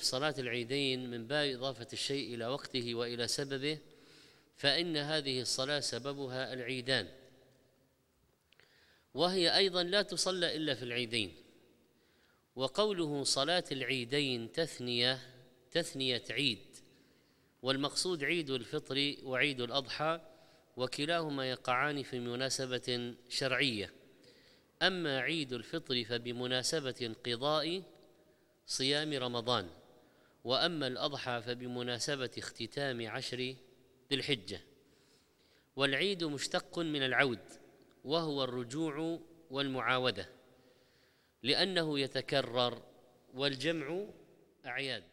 صلاة العيدين من باب إضافة الشيء إلى وقته وإلى سببه، فإن هذه الصلاة سببها العيدان، وهي أيضا لا تصلى إلا في العيدين. وقوله صلاة العيدين تثنية عيد، والمقصود عيد الفطر وعيد الأضحى، وكلاهما يقعان في مناسبة شرعية. أما عيد الفطر فبمناسبة انقضاء صيام رمضان، وأما الأضحى فبمناسبة اختتام 10 ذي الحجة. والعيد مشتق من العود، وهو الرجوع والمعاودة، لأنه يتكرر، والجمع أعياد.